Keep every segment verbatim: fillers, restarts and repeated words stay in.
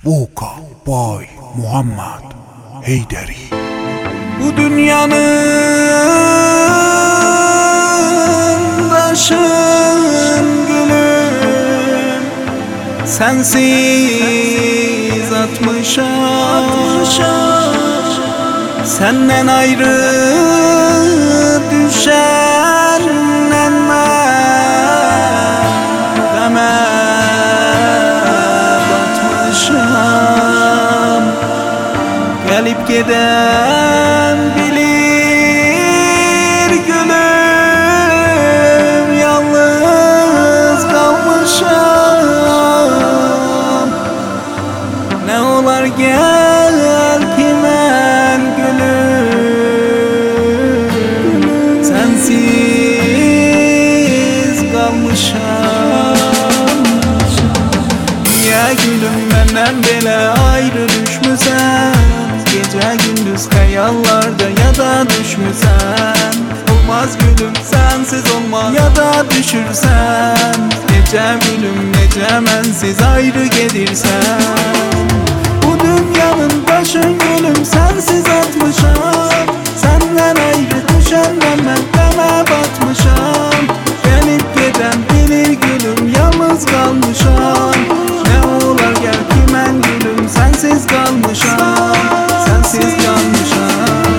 Vuka Bay Muhammed Heyderi. Bu dünyanın taşın gülüm, sensiz atmışam. Senden ayrı düşen enme deme batmışam. Gelip giden bilir gülüm, yalnız kalmışam. Ne olar gel ki men gülüm, sensiz kalmışam. Niye gülüm benden bile ayrı düşmüsen? Gece gündüz hayallarda ya da düşmüsen. Olmaz gülüm sensiz olmaz ya da düşürsen. Gece gülüm nece mensiz ayrı gelirsen. Bu dünyanın başın gülüm sensiz atmışam. Senden ayrı düşen ben deme batmışam. Gelip giden bilir gülüm, yalnız kalmışam. Ne olar gel ki men gülüm, sensiz kalmışam. Sensiz kalmışam.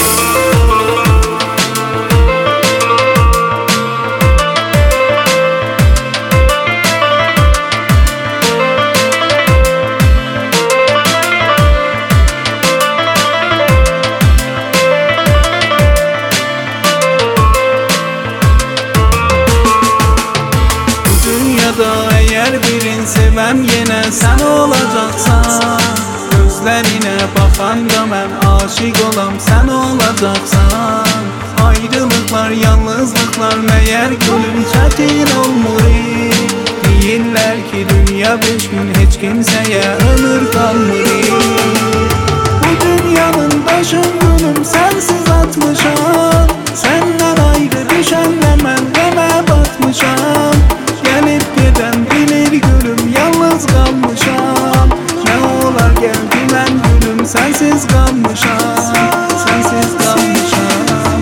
Eğer birin sevem yine sen olacaksan, gözlerine bakan da ben aşık olam sen olacaksan. Ayrılıklar, yalnızlıklar meğer gülüm çetin olmur. Değiller ki dünya beş gün hiç kimseye ömür kalmır. Bu dünyanın başın gülüm sensiz atmışam. Senden ayrı düşen hemen deme batmışam. Gelip giden bilir gülüm, yalnız kalmışam. Ne olar gel güven gülüm, sensiz kalmışam. Sensiz kalmışam.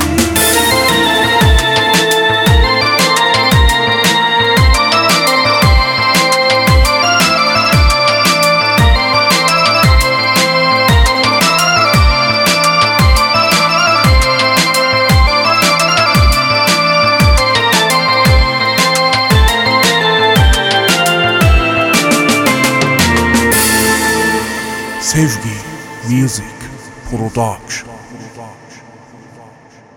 Sevgi Music Production.